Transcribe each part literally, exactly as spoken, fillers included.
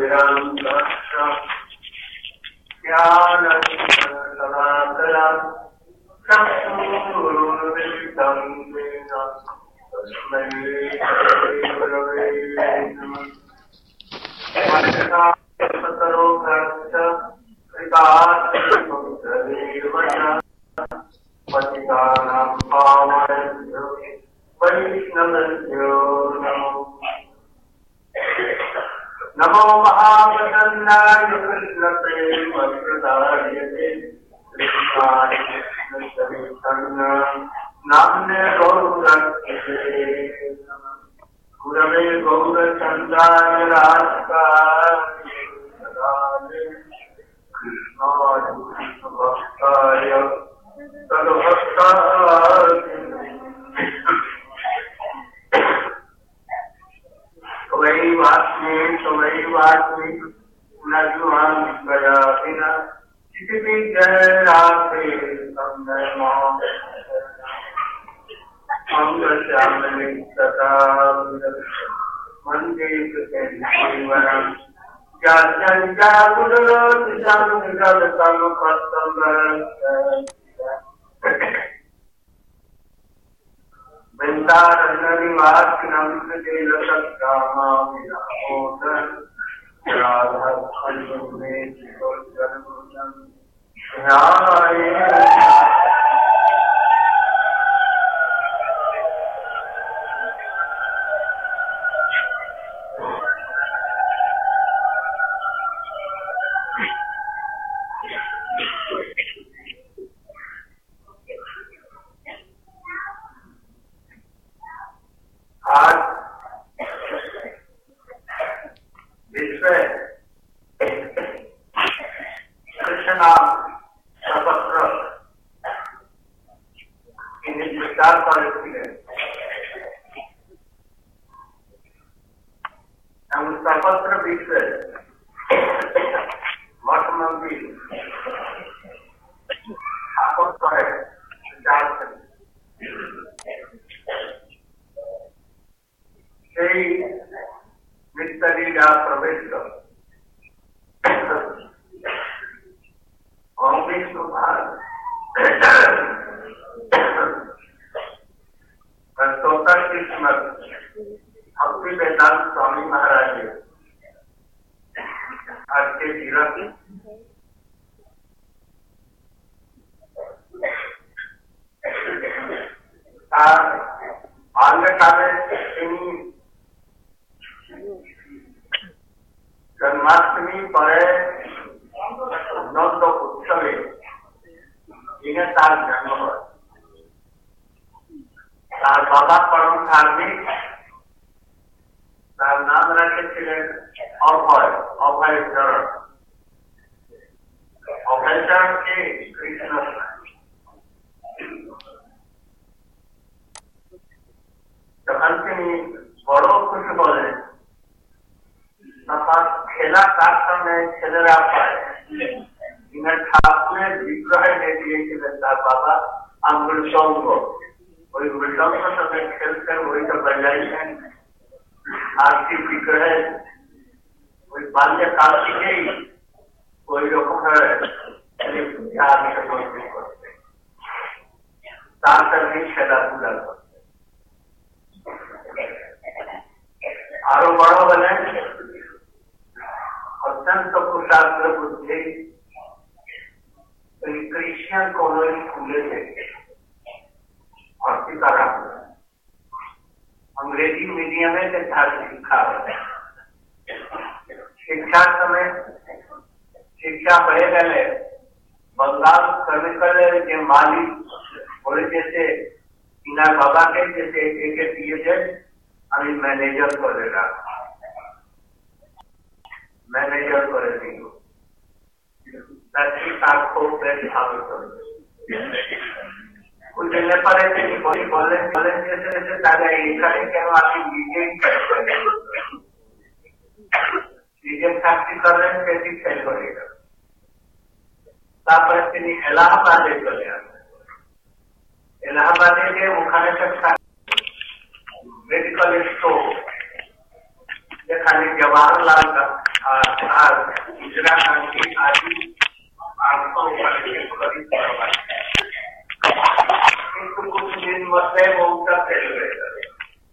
नमो महावदन्नाय कृष्ण प्रेम प्रदायते कृष्णाय कृष्ण चैतन्य नाम्ने गौरक्षते गुरवे गौरचन्द्राय राधिकाय कृष्णाय कृष्णभक्ताय तद्भक्ताय वास्मी स्वयं वास्मी नजुहान गया बिना किसी भी जय राधे संजय मोह मंगल श्यामली सदा मंदिर के जीवन क्या चंचा गुरु संग निगल संग पत्तंग वृंदारण्य निवास नंद के लसत्कामा विरामोदर राधा कृष्ण में जन्म आज विश्व कृष्ण नाम सपत्र की विचार कर है। हम सपत्र विश्व मठ मंदिर स्थापन करे विचार करें मित्तरीरा प्रवेश ओम विष्णु संतोषा कृष्ण भक्ति वेदांत स्वामी महाराज आज के जीवन बाल्यकाले जन्माष्टमी पर नंद उत्सवे इन्हें तार जन्म है। तार बाबा परम धार्मिक तार नाम रखे थे अभय अभय चरण अभय चरण के कृष्ण जखन बड़ो खुश बोले खेला काटता में खेलेरा पाए इन्हें ठाकुर विग्रह दे दिए बाबा अंगुल सौंग वही मृदंग समय खेलकर वही तो बजाई है आरती विग्रह वही बाल्य काल की कोई रकम है नहीं खेला कूदा करते आरो बड़ो बने अत्यंत कुशाग्र बुद्धि क्रिश्चियन कॉलेज खुले थे भर्ती करा अंग्रेजी मीडियम में शिक्षा शिक्षा समय शिक्षा बढ़े गए बंगाल केमिकल के मालिक बोले जैसे इना बाबा के जैसे एक एक पीएचएड अभी मैनेजर करेगा मैनेजर करेगी ताकि आपको बेस्ट हासिल करो कुछ जगह पर ऐसे कोई बोले बोले जैसे जैसे ताजा एक के हम आपकी मीटिंग करेंगे मीटिंग साक्षी कर रहे हैं कैसी फेल करेगा तापर তিনি এলাহাবাদে চলে আসে এলাহাবাদে যে ওখানে একটা মেডিকেল স্টোর যেখানে জওয়াহরলাল আর ইন্দিরা গান্ধী আদি কিন্তু কিছুদিন মধ্যে মৌটা ফেল হয়ে যাবে।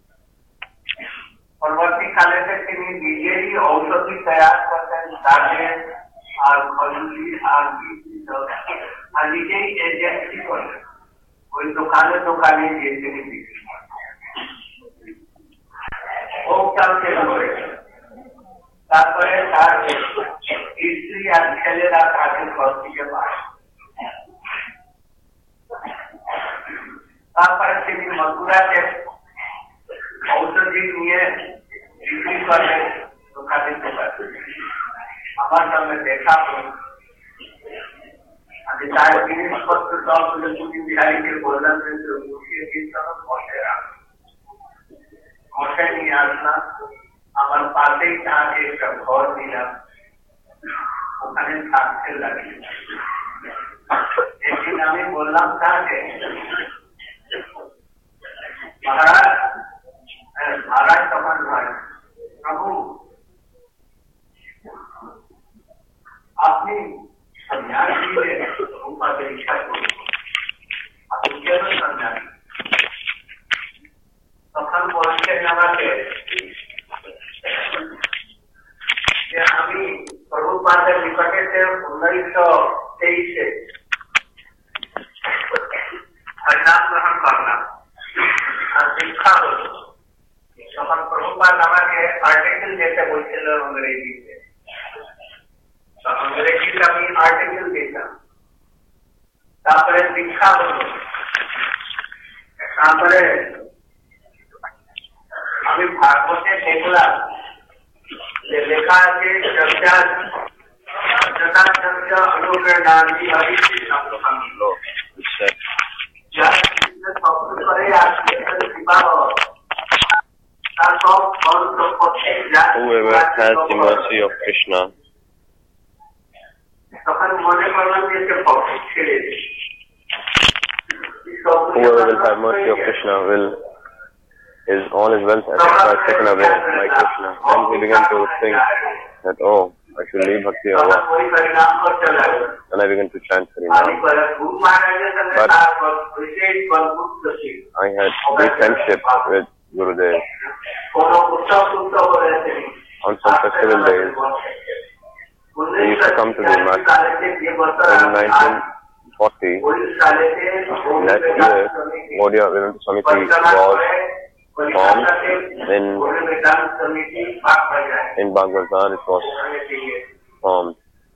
পরবর্তীকালে তিনি নিজেই ঔষধি তৈরি করতেন, দাঁড়ের আর খজুরি আর আর নিজেই এজেন্সি করতেন, ওই দোকানে দোকানে গিয়ে তিনি বিক্রি করতেন। মৌটা ফেল হয়ে গেল। তারপরে তার স্ত্রী আর ছেলেরা তাকে ঘর থেকে পায়। তারপরে তিনি মথুরাতে ঔষধি নিয়ে বিক্রি করে দোকানে দোকানে। আমার সঙ্গে দেখা হল, আমি তার জিনিসপত্র সবগুলো চুটি বিহারীকে বললাম যে মুখিয়ে দিয়েছিল মশে রাখ মশে নিয়ে আসলাম। আমার পাশেই তাকে একটা ঘর দিলাম, ওখানে থাকতে লাগি। একদিন আমি বললাম তাকে, মহারাজ মহারাজ তখন হয় প্রভু আপনি সন্ন্যাস দিলে উপাদের ইচ্ছা করুন, আপনি কেন সন্ন্যাস? তখন বলছেন আমাকে যে আমি প্রভুপাদের নিকটে উনিশশো তেইশে হরিনাম গ্রহণ করলাম আর শিক্ষা হল। তখন প্রভুপাদ আমাকে আর্টিকেল যেতে বলছিল ইংরেজিতে, ইংরেজিতে আমি আর্টিকেল দিতাম। তারপরে শিক্ষা হল, তারপরে আমি ভাগবতে দেখলাম যে লেখা আছে অনুগ্রহ নামী হরিশ্রী সম্পন্ন Whoever has the mercy of Krishna, whoever will have mercy of Krishna will is all his wealth are taken away by Krishna. Then he began to think that, oh, I should leave Bhakti Yoga. Then I began to chant Harinam. But I had deep friendship with Gurudev. On some festival days, he used to come to the master. In nineteen forty, that year, Gaudiya Vedanta Samiti was formed in in Baghdad. It was formed.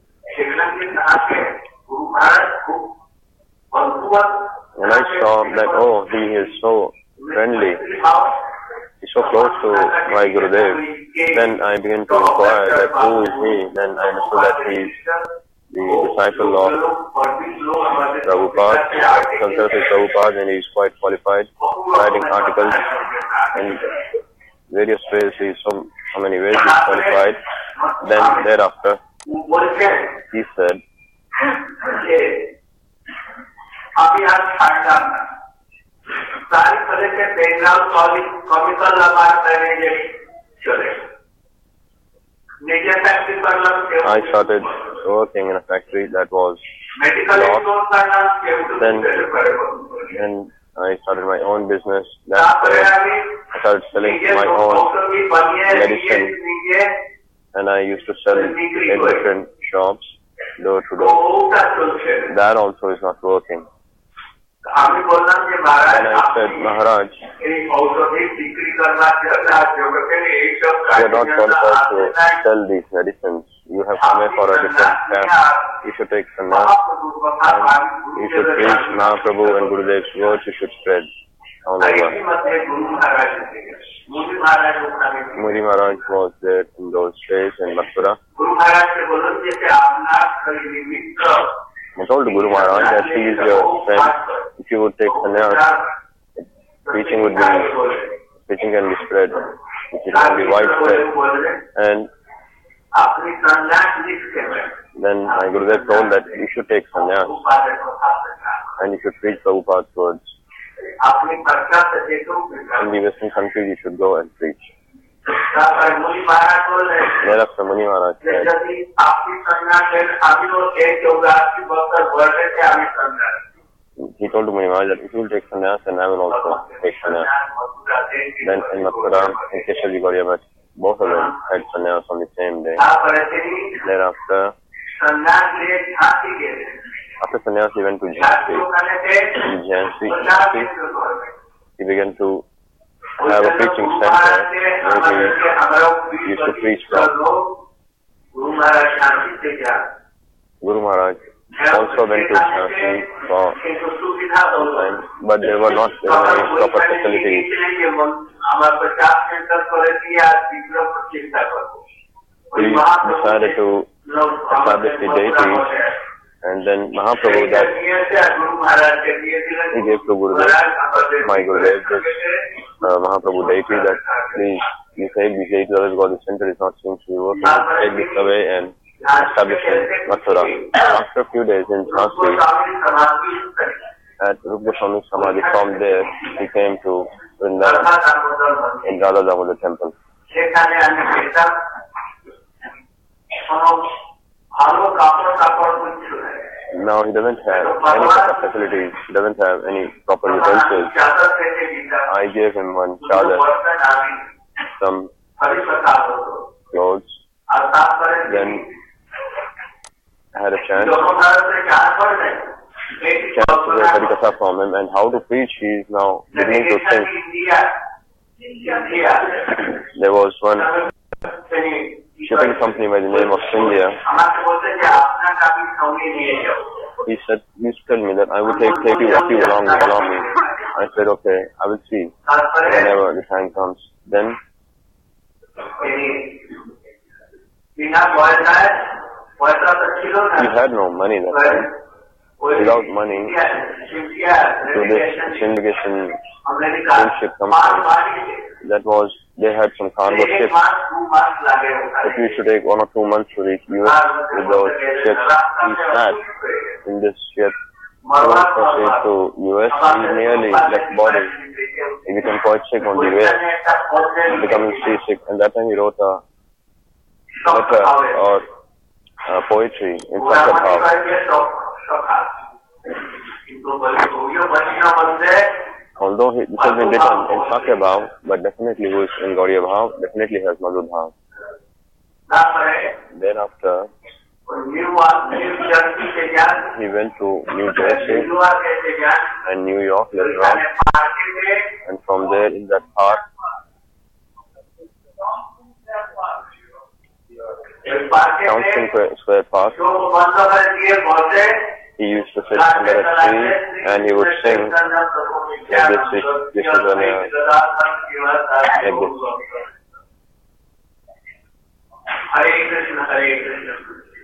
When I saw that, oh, he is so friendly, he's so close to my Gurudev, then I began to inquire that who is he. Then I understood that he is the disciple of Prabhupada, consulted Prabhupada, and he is quite qualified, writing articles in various ways. He is so, so many ways he is qualified. Then thereafter, he said, I started working in a factory that was lost. Then, then I started my own business. That's where I started selling my own medicine, and I used to sell in different shops, door to door. That also is not working. And I said, Maharaj, you are not qualified to sell these medicines. You have come here for a different path. You should take sannyas, and you should preach Mahaprabhu and Gurudev's words. You should spread all over. Muri Maharaj was there in those days in Mathura. I told Guru Maharaj that he is your friend. If you would take sannyas, preaching would be, preaching can be spread, it can be widespread. And then my Gurudev told that you should take sannyas and you should preach Prabhupada's words. In the Western countries you should go and preach. Thereafter Muni Maharaj said, he told Muni Maharaj that if you will take sannyas, then I will also take sannyas. Then in Mathura, in Keshav Ji Gauriya Math, both of them had sannyas on the same day. Thereafter, after sannyas, he went to Jhansi. In Jhansi, Jhansi, he began to have a preaching center where he used to preach from. Guru Maharaj also went to Jhansi for some time, but there were not there were any proper facilities. He decided to establish the deities, and then Mahaprabhu that he gave to Gurudev, my Gurudev, this uh, Mahaprabhu deity that please, you say these deities always got the center is not seems to be working, take this away and establish in Mathura. After a few days in Jhansi, at Rupa Goswami Samadhi, from there he came to Vrindavan in Radha Damodar temple. Now he doesn't have any proper facilities, he doesn't have any proper utensils. I gave him one chadar, some clothes, then I had a chance, chance to hear Harikatha from him, and how to preach he is now beginning to think. There was one shipping company by the name of India. He said, he used to tell me that I would take, take you, you along, along me. I said, okay, I will see whenever the time comes. Then he had no money that time. Without money, to this syndication ship company, that was, they had some cargo ships. It used to take one or two months to reach U S with those ships. He sat in this ship to proceed to U S. He nearly left body. He became quite sick on the way, becoming seasick, and that time he wrote a letter or uh, poetry in Sakabhav. Although he, this has been written in Sakabhav, but definitely who is in Gauriya Bhav, definitely has Madhur Bhav. Thereafter, he went to New Jersey and New York later on, and from there in that park, Townshend Square Park, he used to sit under a tree and he would sing like this, this, this is an, uh, like this. Hare Krishna, Hare Krishna.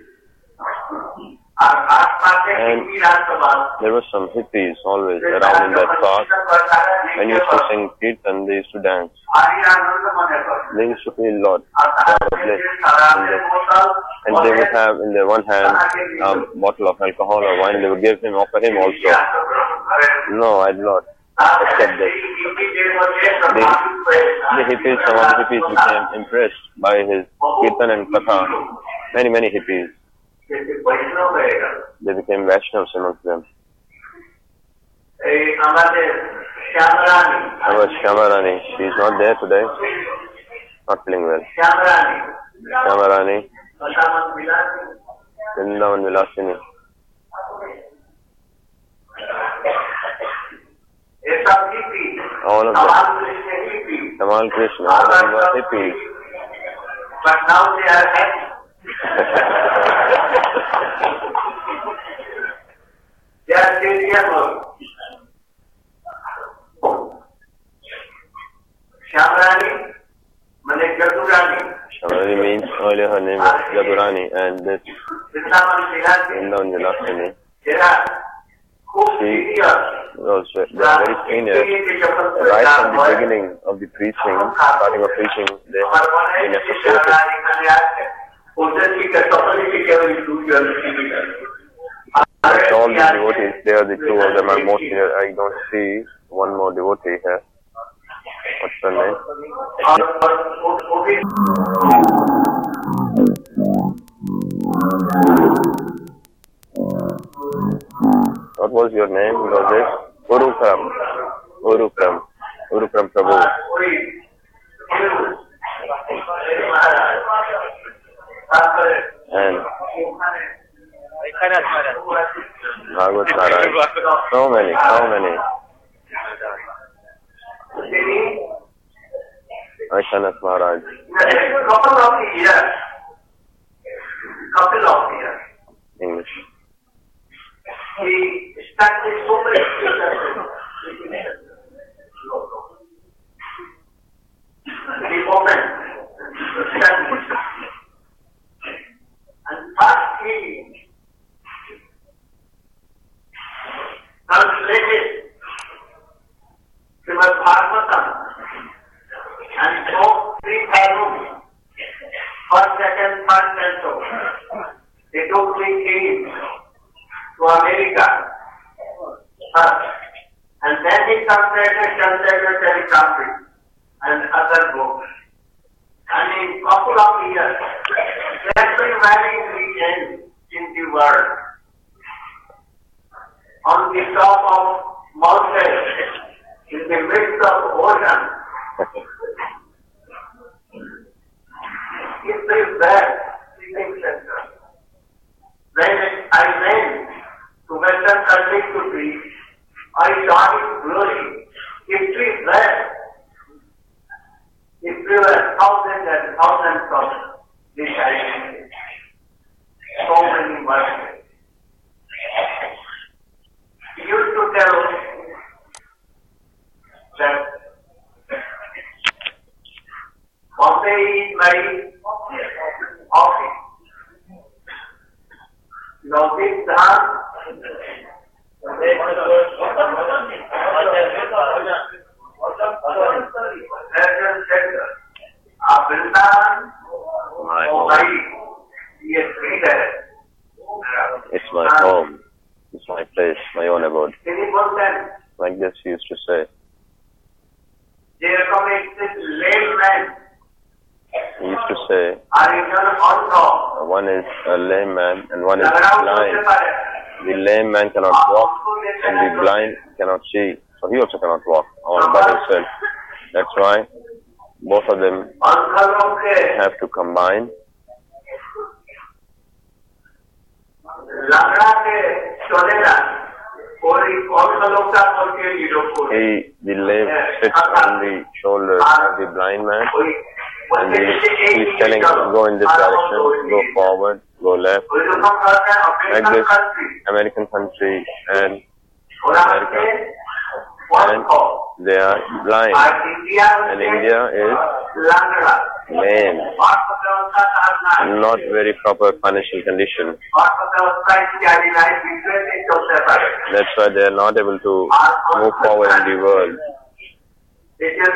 And there were some hippies always around in that park. When you used to sing Kirtan, they used to dance. They used to feel a lot. And they would have in their one hand a bottle of alcohol or wine. They would give him, offer him also. No, I did not accept this. The, the hippies, some of the hippies became impressed by his Kirtan and Katha. Many, many hippies. They became Vaishnavas amongst them. Our Shyamarani, she is not there today, not feeling well. Shyamarani, Vrindavan Vilasini. All of them. Tamal Krishna, all of them were hippies. But now they are happy. They are serious. Shyamarani, Mane Jadurani. Shyamarani means earlier her name was Jadurani, and this Vrindavan Vilasini. She was very senior. Right from the beginning of the preaching, starting of preaching, they have been associated. That's all the devotees, they are the two of them are most senior. I don't see one more devotee here. What's your name? What was your name? Was it Urukram? Urukram. Urukram Prabhu. And Bhagavat Maharaj. So many, so many. Aishanath Maharaj. Couple of years. Couple of years. English. He started so many The moment and first he translated Srimad Bhagavatam and spoke three volumes, first, second, third canto. They took three kings to America first, and then he translated translated Charitamrita and other books. And in couple of years, every valley region in the world, on the top of mountains, in the midst of ocean, is the best sleeping center. When I went to Western countries to preach, I saw its glory. It is there. If there were thousands and thousands of these ideas, so many verses. He used to tell that Bombay is very office. Now this dance, My home. It's my home. It's my place, my own abode. Like this he used to say. He used to say, one is a lame man and one is blind. The lame man cannot walk and the blind cannot see. So he also cannot walk all by himself. That's why both of them have to combine. He, the lame sits on the shoulders of the blind man, and he, he's telling him, go in this direction, go forward, go left. Like this, American country and America, and they are blind, and India is lame, not very proper financial condition. That's why they are not able to move forward in the world. And if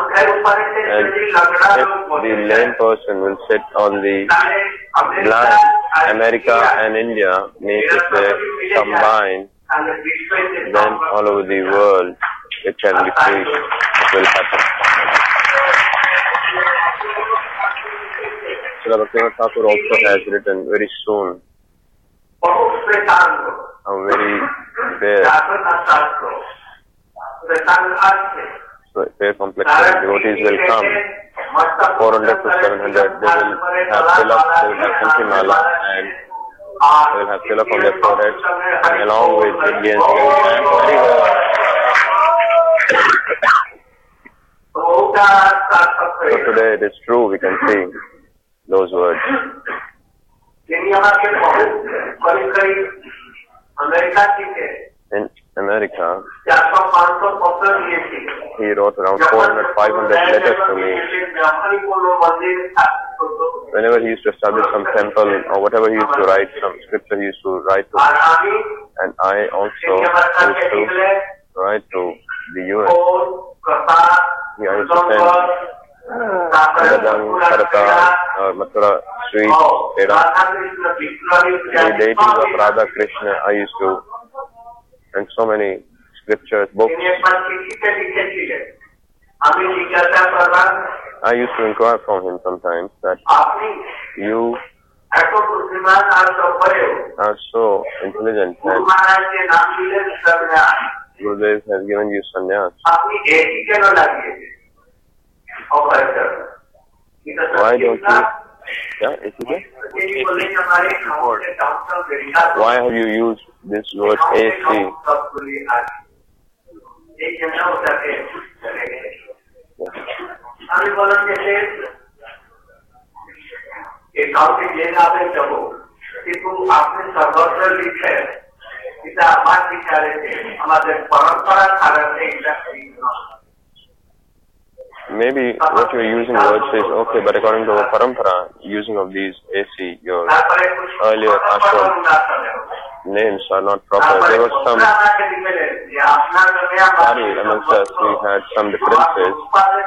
the lame person will sit on the blind, America and India, means if they combine, then all over the world it can be free, it will happen. Srila Bhaktivinoda Thakur also has written very soon, a very fair, fair complexion devotees will come, four hundred to seven hundred, they will have tilak, they will have Kantimala, and they will have tilak on their foreheads, and along with Indians, they will chant very well. So today it is true, we can see those words. In America, he wrote around four hundred, five hundred letters to me. Whenever he used to establish some temple or whatever he used to write, some scripture he used to write to me. And I also used to write to the U S. He used to send Madadang, Karata, or Mathura sweets, Peda. The deities of Radha Krishna I used to, and so many scriptures, books. I used to inquire from him sometimes that you are so intelligent that Gurudev has given you sannyas. Why don't you? Yeah, is it there? Why have you used this word A C? Maybe what you are using words is okay, but according to our parampara, using of these A C, your earlier ashram names are not proper. There was some sorry amongst us, we had some differences.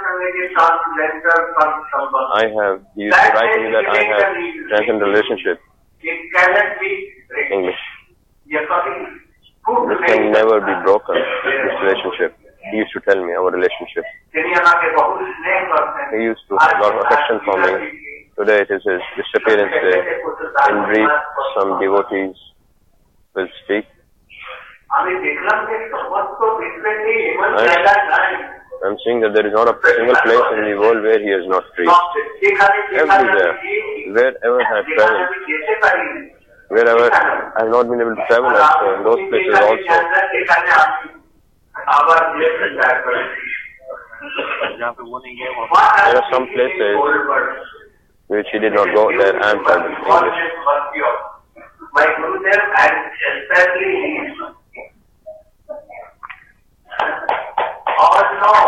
I have, he used to write to me that I have transcendent relationship. English. This can never be broken, this relationship. He used to tell me our relationship. He used to have a lot of affection for me. Today it is his disappearance day. In brief, some devotees will speak. I'm seeing that there is not a single place in the world where he has not preached. Everywhere, wherever I have traveled, wherever I have not been able to travel, also, in those places also. There are some places which he did not go there. I am traveling in English. My Gurudev had especially all know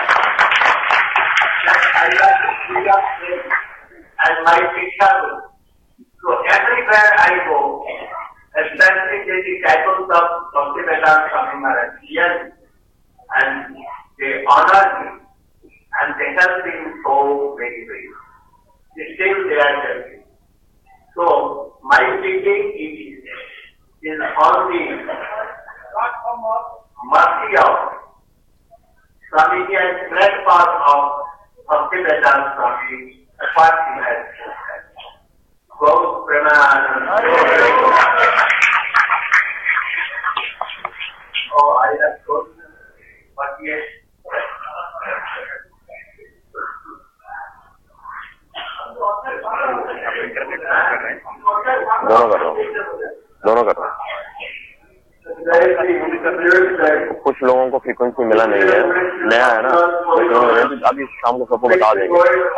that I like to see up and my picture. So everywhere I go, especially the disciples of Bhakti Vedanta Swami Maharaj, yes, and they honor me and they have been so very, very. Still they are helping. So my thinking is, is on the mercy of Swamiji and great part of Bhakti Vedanta Swami, apart from that. Go Premanand. Oh, I have told you, but yes. दोनों कर रहा हूँ दोनों कर रहा हूँ कुछ लोगों को फ्रीक्वेंसी मिला नहीं है नया है ना अभी शाम को सबको बता देंगे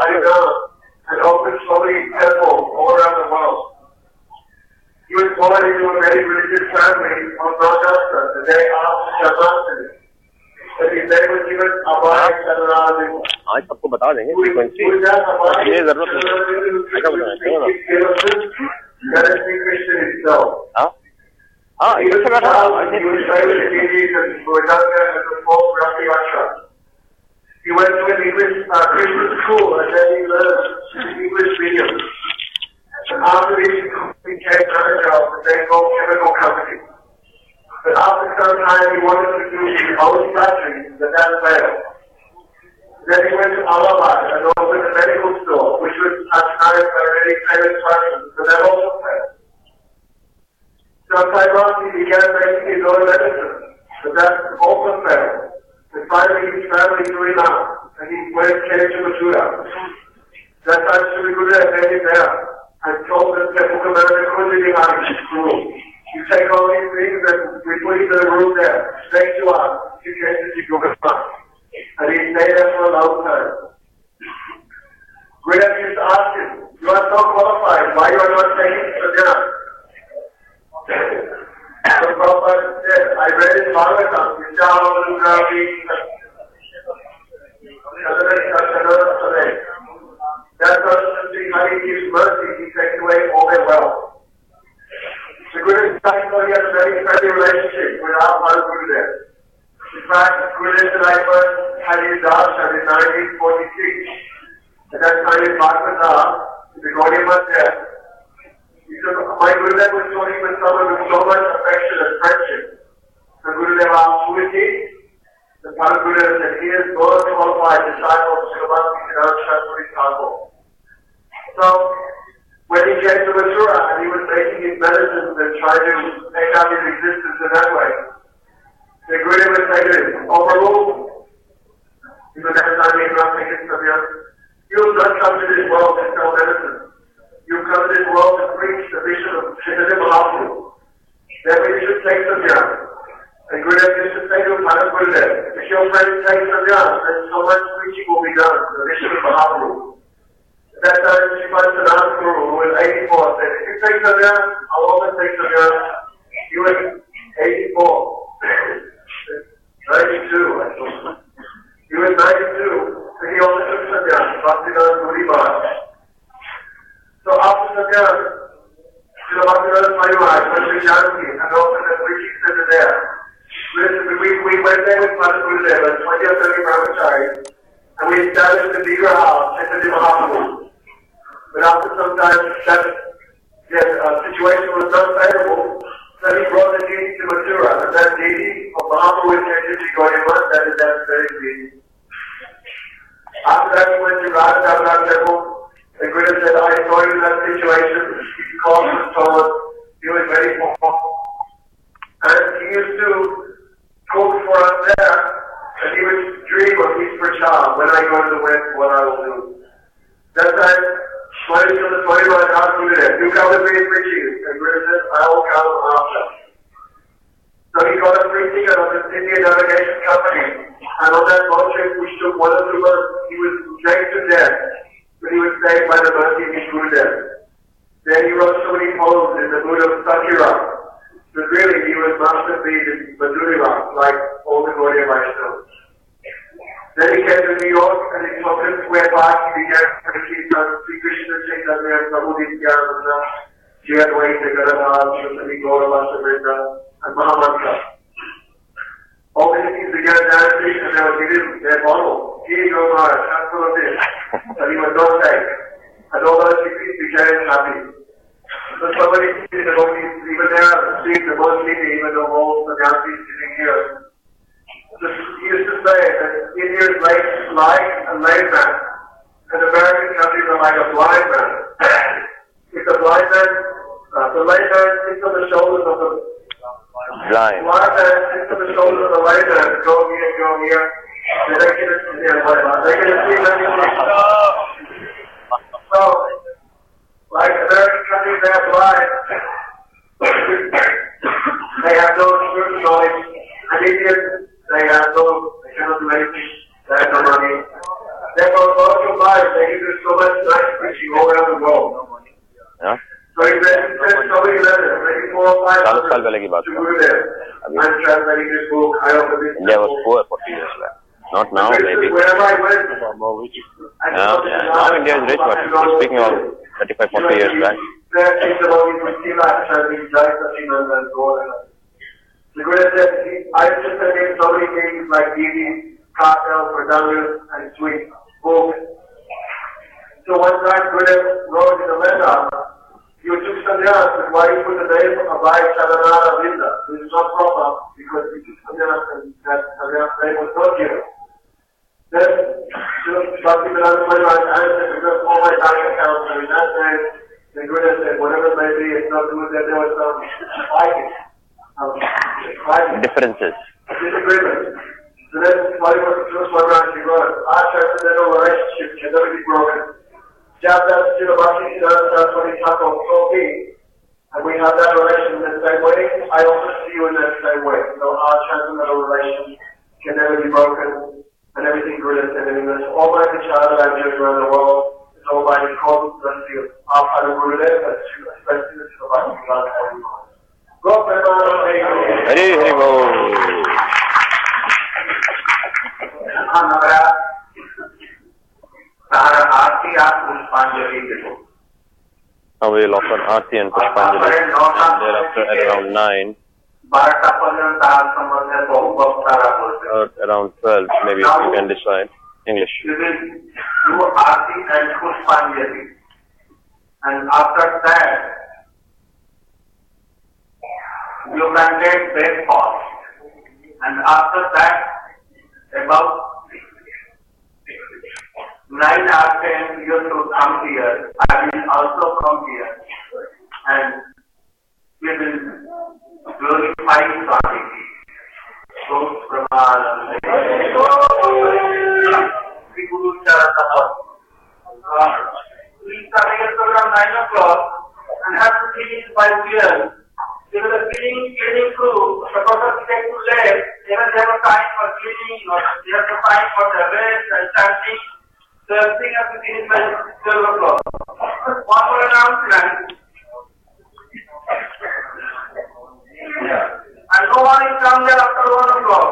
आज सबको बता देंगे फ्रीक्वेंसी ये जरूरत नहीं ऐसा बताना क्यों ना हाँ हाँ इधर से बैठा He went to an English uh, Christian school and then he learned English medium. And after he became manager of the Bengal Chemical Company. But after some time he wanted to do his own factory, but that failed. Then he went to Allahabad and opened a medical store, which was at times a really famous person, but that also failed. Sometime after he began making his own medicine, but that also failed. And finally he was traveling to Iran, and he went came to Mathura. That time Sri Gurudev met him there, and told him that he could learn the school. You take all these things and we put you in a room there, next to us, you can't see Gurudev. And he stayed there for a long time. Gurudev used to ask him, you are so qualified, why you are not taking Sadhana? So Prabhupada said, I read in Bhagavatam, that person seeing how he gives mercy, he takes away all their wealth. The Gurudev he has a very friendly relationship with our Father Gurudev. In fact, Gurudev and I first had his darshan in nineteen forty-six. At that time in Bhagavata, the Gaudiya was there. He said, my Gurudev was talking with someone with so much affection and friendship. The Gurudev asked, who is he? the Paraguda said he is both qualified disciple of Srivasti Siddhartha Shastri Thakur. So, when he came to Mathura and he was making his medicines and trying to make out his existence in that way, the Gurudev would say to him, overrule. Even every time he not making severe, you have not come to this world to sell medicine. You have come to this world to preach the vision of Chaitanya Mahaprabhu. Therefore you should take Samyam. And Gurudev used to say to him, Bharat Gurudev, if your friend takes Samyam, then so much preaching will be done, the vision of Mahaprabhu. At that time, Srimad Sanatana Guru, who was eighty-four, said, if you take Samyam, I'll also take Samyam. He was eighty-four. ninety-two, I thought. He was ninety-two, so he also took Samyam, Bhaktivedanta Puri Maharaj. So after Samyam, Srila Bhaktivedanta Swami Maharaj went to Shanti and opened a preaching center there. We, we went there with Bharat Gurudev and twenty or thirty brahmacharis, and we established a bigger house, Chaitanya Mahaprabhu. But after some time, that yes, uh, situation was not favorable, so he brought the deity to Mathura, and that deity of Mahaprabhu is Chaitanya Gauriya, that is that very deity. After that, he went to Radha Damodar temple. The Gurudev said, I saw you in that situation. He called him and told us he was very poor. And he used to cook for us there, and he would dream of his prachar. When I go to the west, what I will do. That time, Swami to the Swami Maharaj asked Gurudev, you come with me and preaching. And Gurudev said, I will come after. So he got a free ticket of this Indian navigation company. And on that boat trip, which took one or two months, he was dragged to death. But he was saved by the mercy of his Gurudev. Then he wrote so many poems in the mood of Sakira. But really, he was masterpiece in Madhurila, like all the Gaudiya Vaishnavas. Then he came to New York, and in Somerset Square Park, he began to teach on Sri Krishna Chaitanya, Prabhu Nityananda, Jayadvaita Gadadhar, Sri Gaurava Samrita, and Mahamantra. All these things began dancing, and they were given their model. He drove our transfer of this, and he was not take. And all those people became happy. So somebody sees the devotees, even there on the street, the most people, even though all the Gandhis sitting here. So he used to say that India is like, like a lame man, and American countries are like a blind man. If the blind man, uh, the lame man sits on the shoulders of the blind. blind man sits on the shoulders of the lame man, go here, go here, and they can see they can see everything. So, like American countries, they are blind. They have no spiritual knowledge. And Indians, they have no, they cannot do anything. They have no money. Therefore, spiritual life, they can do so much nice preaching all around the world. Yeah. So he said, he said so many letters, maybe four or five चालीस साल पहले की बात to Gurudev. I'm translating this book, I opened this India was poor forty years back. Not now, maybe. Wherever I went, Now, yeah, now India is rich, but we're speaking of thirty-five, forty years back. There is about it with Sila Shani, Jai Sachinanda, and Gauranga. The Gurudev said, I just said in so many things like Didi, Kartel, Pradanya, and Sweet, book. So one time Gurudev wrote in a letter, you took sannyas, but why you put the name of Abhay Charanara Vinda? This is not proper, because you took sannyas and that sannyas name was not given. Then, Bhaktivedanta Swami Maharaj answered, because all my bank accounts are in that name, the Gurudev said, whatever it may be, it's not good that there was some fighting. Um, fighting. Differences. Disagreement. So then, Swami Maharaj, he wrote, our transcendental relationship can never be broken. Just as Srila Bhakti Siddhanta Swami Thakur told me, and we have that relation in the same way, I also see you in that same way. So our transcendental relation can never be broken. And everything good is in English. All my vichara that I'm doing around the world is all by the cause of our Father Gurudev, especially the Srila Bhakti Siddhanta Swami Maharaj. Go, Prabhupada. Hari Hari Bol. Now we will offer Aarti and Pushpanjali, and thereafter at around nine, or around twelve, maybe you can decide. English. You will do Aarti and Pushpanjali, and after that, you can take breakfast, and after that, about nine or ten years to come here. I will also come here and we will glorify God. So, Brahma, Sri Guru Charanapad. We started at around nine o'clock and have to finish by twelve. There is a cleaning, cleaning crew. The person takes to left. They have a time for cleaning or they have a time for the rest and chanting. So everything has to finish by twelve o'clock. One more announcement. Yeah. And no one is come there after one o'clock.